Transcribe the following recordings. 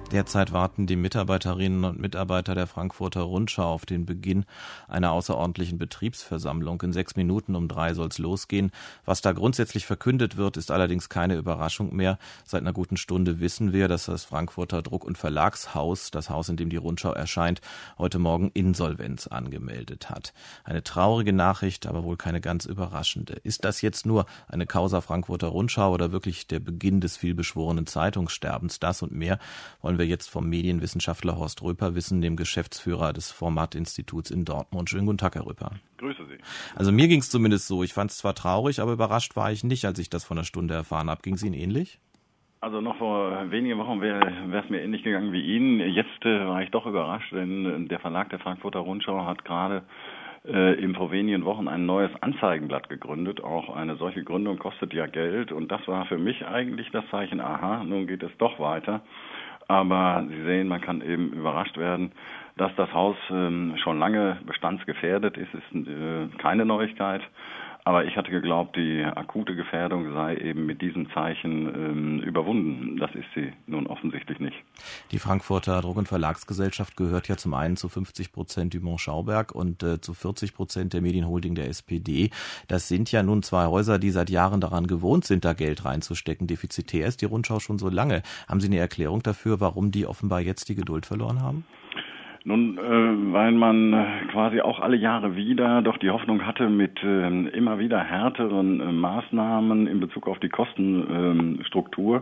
Derzeit warten die Mitarbeiterinnen und Mitarbeiter der Frankfurter Rundschau auf den Beginn einer außerordentlichen Betriebsversammlung. In 6 Minuten um 3 soll es losgehen. Was da grundsätzlich verkündet wird, ist allerdings keine Überraschung mehr. Seit einer guten Stunde wissen wir, dass das Frankfurter Druck- und Verlagshaus, das Haus, in dem die Rundschau erscheint, heute Morgen Insolvenz angemeldet hat. Eine traurige Nachricht, aber wohl keine ganz überraschende. Ist das jetzt nur eine Causa Frankfurter Rundschau oder wirklich der Beginn des vielbeschworenen Zeitungssterbens? Das und mehr wollen wir jetzt vom Medienwissenschaftler Horst Röper wissen, dem Geschäftsführer des Format-Instituts in Dortmund. Schönen guten Tag, Herr Röper. Grüße Sie. Also mir ging es zumindest so. Ich fand es zwar traurig, aber überrascht war ich nicht, als ich das vor einer Stunde erfahren habe. Ging es Ihnen ähnlich? Also noch vor wenigen Wochen wäre es mir ähnlich gegangen wie Ihnen. Jetzt war ich doch überrascht, denn der Verlag der Frankfurter Rundschau hat gerade vor wenigen Wochen ein neues Anzeigenblatt gegründet. Auch eine solche Gründung kostet ja Geld. Und das war für mich eigentlich das Zeichen, aha, nun geht es doch weiter. Aber Sie sehen, man kann eben überrascht werden, dass das Haus schon lange bestandsgefährdet ist keine Neuigkeit. Aber ich hatte geglaubt, die akute Gefährdung sei eben mit diesem Zeichen überwunden. Das ist sie nun offensichtlich nicht. Die Frankfurter Druck- und Verlagsgesellschaft gehört ja zum einen zu 50% Dumont Schauberg und zu 40% der Medienholding der SPD. Das sind ja nun zwei Häuser, die seit Jahren daran gewohnt sind, da Geld reinzustecken. Defizitär ist die Rundschau schon so lange. Haben Sie eine Erklärung dafür, warum die offenbar jetzt die Geduld verloren haben? Nun, weil man quasi auch alle Jahre wieder doch die Hoffnung hatte, mit immer wieder härteren Maßnahmen in Bezug auf die Kostenstruktur,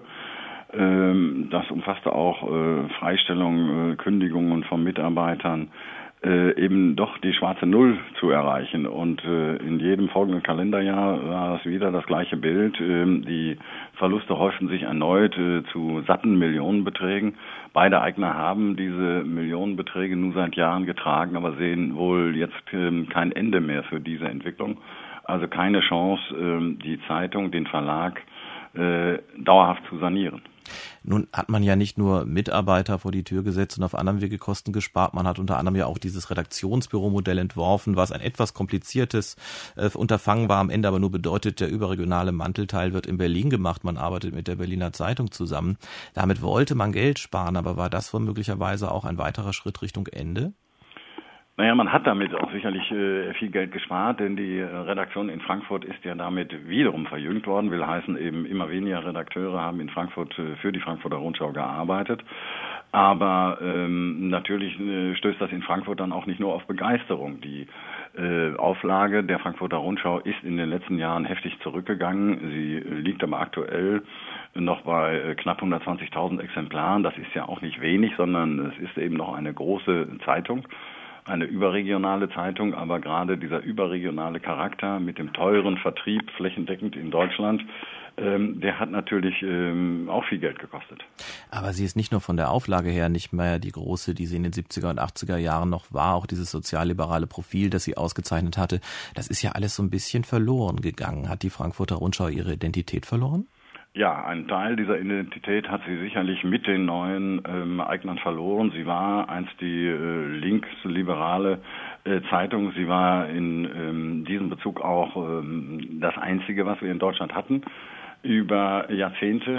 das umfasste auch Freistellung, Kündigungen von Mitarbeitern, eben doch die schwarze Null zu erreichen. Und in jedem folgenden Kalenderjahr war es wieder das gleiche Bild. Die Verluste häuften sich erneut zu satten Millionenbeträgen. Beide Eigner haben diese Millionenbeträge nun seit Jahren getragen, aber sehen wohl jetzt kein Ende mehr für diese Entwicklung. Also keine Chance, die Zeitung, den Verlag dauerhaft zu sanieren. Nun hat man ja nicht nur Mitarbeiter vor die Tür gesetzt und auf anderem Wege Kosten gespart. Man hat unter anderem ja auch dieses Redaktionsbüromodell entworfen, was ein etwas kompliziertes Unterfangen war, am Ende aber nur bedeutet, der überregionale Mantelteil wird in Berlin gemacht. Man arbeitet mit der Berliner Zeitung zusammen. Damit wollte man Geld sparen, aber war das möglicherweise auch ein weiterer Schritt Richtung Ende? Naja, man hat damit auch sicherlich viel Geld gespart, denn die Redaktion in Frankfurt ist ja damit wiederum verjüngt worden. Will heißen, eben immer weniger Redakteure haben in Frankfurt für die Frankfurter Rundschau gearbeitet. Aber natürlich stößt das in Frankfurt dann auch nicht nur auf Begeisterung. Die Auflage der Frankfurter Rundschau ist in den letzten Jahren heftig zurückgegangen. Sie liegt aber aktuell noch bei knapp 120.000 Exemplaren. Das ist ja auch nicht wenig, sondern es ist eben noch eine große Zeitung. Eine überregionale Zeitung, aber gerade dieser überregionale Charakter mit dem teuren Vertrieb flächendeckend in Deutschland, der hat natürlich auch viel Geld gekostet. Aber sie ist nicht nur von der Auflage her nicht mehr die große, die sie in den 70er und 80er Jahren noch war, auch dieses sozialliberale Profil, das sie ausgezeichnet hatte, das ist ja alles so ein bisschen verloren gegangen. Hat die Frankfurter Rundschau ihre Identität verloren? Ja, ein Teil dieser Identität hat sie sicherlich mit den neuen Eignern verloren. Sie war einst die linksliberale Zeitung. Sie war in diesem Bezug auch das Einzige, was wir in Deutschland hatten. Über Jahrzehnte.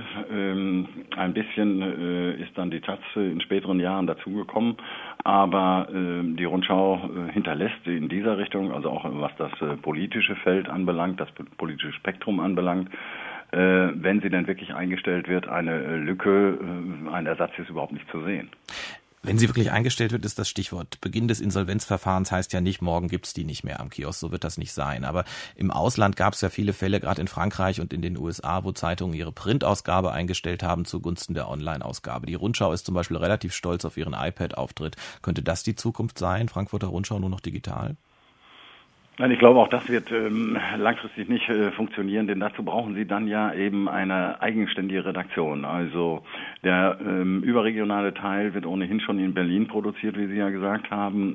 Ein bisschen ist dann die Taz in späteren Jahren dazugekommen, aber die Rundschau hinterlässt in dieser Richtung, also auch was das politische Feld anbelangt, das politische Spektrum anbelangt, wenn sie denn wirklich eingestellt wird, eine Lücke, ein Ersatz ist überhaupt nicht zu sehen. Wenn sie wirklich eingestellt wird, ist das Stichwort. Beginn des Insolvenzverfahrens heißt ja nicht, morgen gibt's die nicht mehr am Kiosk, so wird das nicht sein. Aber im Ausland gab es ja viele Fälle, gerade in Frankreich und in den USA, wo Zeitungen ihre Printausgabe eingestellt haben zugunsten der Online-Ausgabe. Die Rundschau ist zum Beispiel relativ stolz auf ihren iPad-Auftritt. Könnte das die Zukunft sein, Frankfurter Rundschau nur noch digital? Nein, ich glaube, auch das wird langfristig nicht funktionieren, denn dazu brauchen Sie dann ja eben eine eigenständige Redaktion. Also der überregionale Teil wird ohnehin schon in Berlin produziert, wie Sie ja gesagt haben.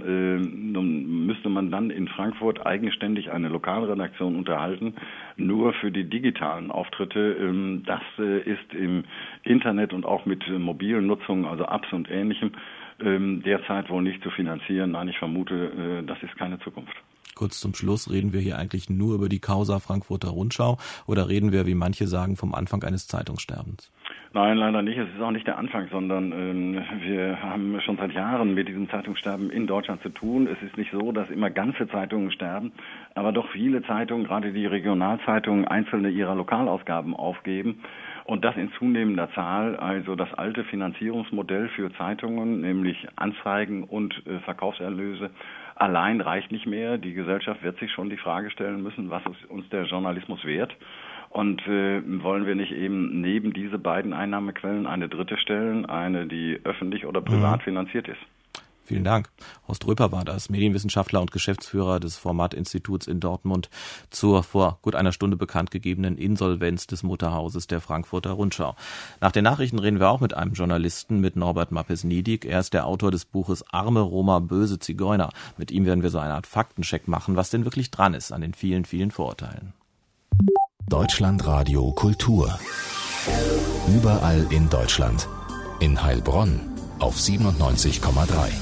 Nun müsste man dann in Frankfurt eigenständig eine Lokalredaktion unterhalten, nur für die digitalen Auftritte. Das ist im Internet und auch mit mobilen Nutzungen, also Apps und Ähnlichem, derzeit wohl nicht zu finanzieren. Nein, ich vermute, das ist keine Zukunft. kurz zum Schluss, reden wir hier eigentlich nur über die Causa Frankfurter Rundschau oder reden wir, wie manche sagen, vom Anfang eines Zeitungssterbens? Nein, leider nicht. Es ist auch nicht der Anfang, sondern wir haben schon seit Jahren mit diesem Zeitungssterben in Deutschland zu tun. Es ist nicht so, dass immer ganze Zeitungen sterben, aber doch viele Zeitungen, gerade die Regionalzeitungen, einzelne ihrer Lokalausgaben aufgeben. Und das in zunehmender Zahl. Also das alte Finanzierungsmodell für Zeitungen, nämlich Anzeigen und Verkaufserlöse, allein reicht nicht mehr. Die Gesellschaft wird sich schon die Frage stellen müssen, was ist uns der Journalismus wert? Und wollen wir nicht eben neben diese beiden Einnahmequellen eine dritte stellen, eine, die öffentlich oder privat finanziert ist? Vielen Dank. Horst Röper war das, Medienwissenschaftler und Geschäftsführer des Format-Instituts in Dortmund zur vor gut einer Stunde bekannt gegebenen Insolvenz des Mutterhauses der Frankfurter Rundschau. Nach den Nachrichten reden wir auch mit einem Journalisten, mit Norbert Mappes-Niedig. Er ist der Autor des Buches Arme Roma, böse Zigeuner. Mit ihm werden wir so eine Art Faktencheck machen, was denn wirklich dran ist an den vielen, vielen Vorurteilen. Deutschlandradio Kultur. Überall in Deutschland. In Heilbronn auf 97,3.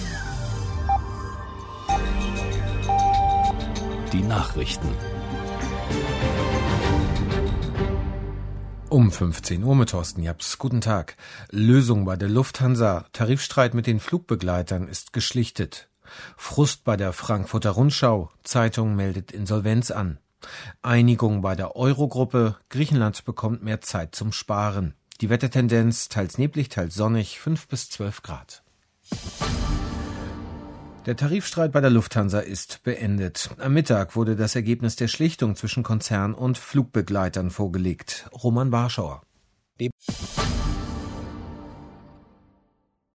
Die Nachrichten. Um 15 Uhr mit Thorsten Japs. Guten Tag. Lösung bei der Lufthansa. Tarifstreit mit den Flugbegleitern ist geschlichtet. Frust bei der Frankfurter Rundschau. Zeitung meldet Insolvenz an. Einigung bei der Euro-Gruppe. Griechenland bekommt mehr Zeit zum Sparen. Die Wettertendenz teils neblig, teils sonnig, 5 bis 12 Grad. Der Tarifstreit bei der Lufthansa ist beendet. Am Mittag wurde das Ergebnis der Schlichtung zwischen Konzern und Flugbegleitern vorgelegt. Roman Warschauer.